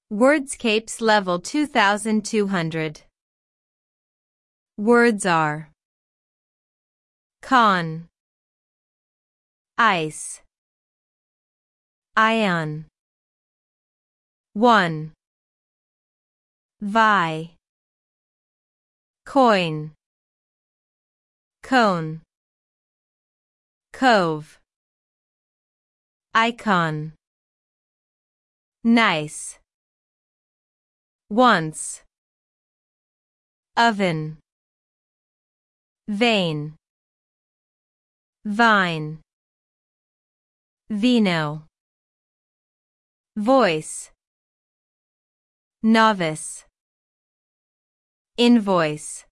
Wordscapes level 2200. Words are con, ice, ion, one, vi, coin, cone, cove, icon, nice, once, oven, vein, vine, vino, voice, novice, invoice.